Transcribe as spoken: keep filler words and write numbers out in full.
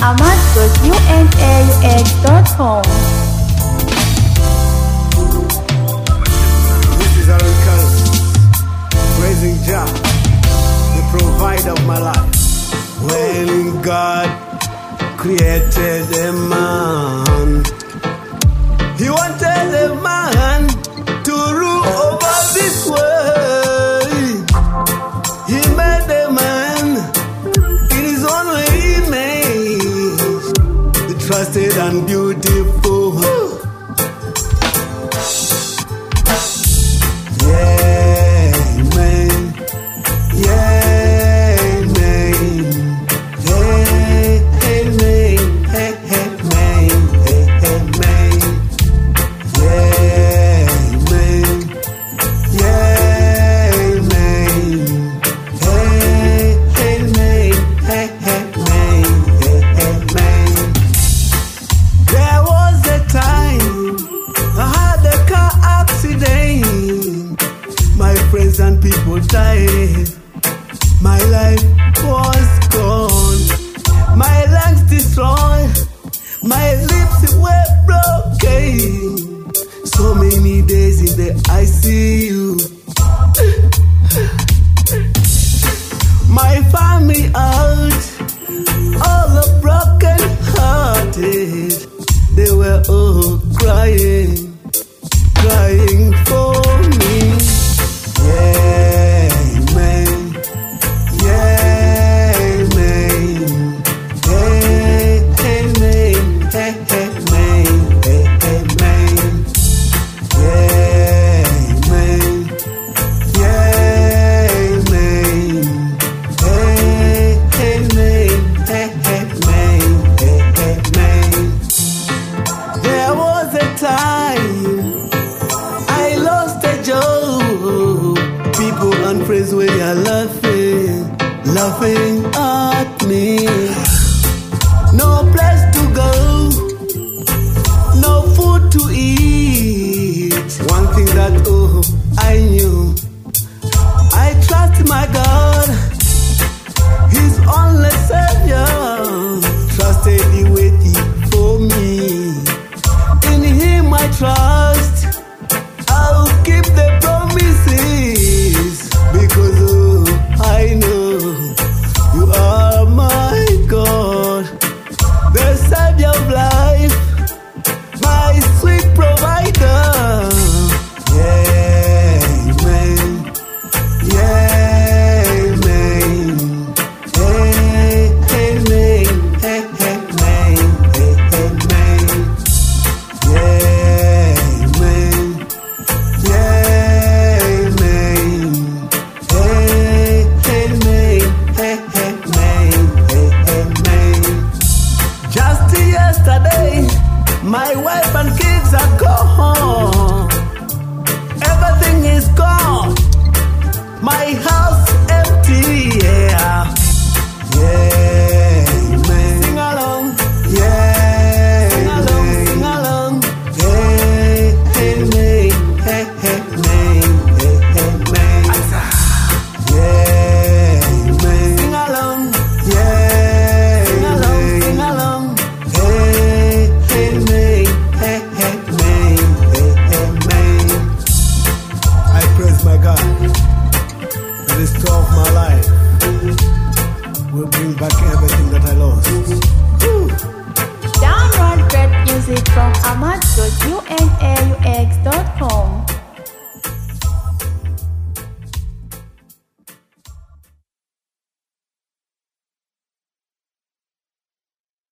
ahmad dot unaux dot com. This is Aaron Kans, praising Jah, the provider of my life. When God created a man, He wanted a man to rule over this world. He made a man in His own image, the trusted and beautiful. Yeah, amen. Yeah, amen. Yeah, amen. Hey, hey, amen. Hey, hey, amen. Yeah, amen. Yeah, amen. Hey, hey, amen. Hey, hey, amen. Hey, hey, amen. There was a time I had a car accident. My friends and people died. My life was gone. My lungs destroyed. My lips were broken. So many days in the I C U. My family out, all are broken hearted. They were all crying, crying for me. Yeah, amen. Yeah, amen. Hey, amen. Hey, amen. Hey, amen. Yeah, amen. Yeah, amen. Hey, amen. Hey, amen. Hey, amen. There was a time I lost a job. People and friends were laughing, laughing at me. No place to go, no food to eat. One thing that oh I knew, I trust my God, His only Savior. Trusted He waiting for me. In Him I trust. I'll keep the promises because oh I know You are my God, the Savior of life, my sweet provider. Yeah, amen. Yeah, amen. Hey, amen. Hey, amen. Hey, amen. Yeah, amen. Yeah, amen. Hey, amen. Hey, amen. Hey, amen. Just yesterday, my wife and kids are gone. Everything is gone. My house empty. Yeah. Yeah, amen. Sing along. Yeah, sing along. Sing along. Hey, amen. Hey, amen. Hey, amen. Yeah, amen. Sing along. Yeah, sing along. Sing along. Hey, amen. Hey, amen. Hey, amen. I praise my God. The restore of my life will bring back everything that I lost.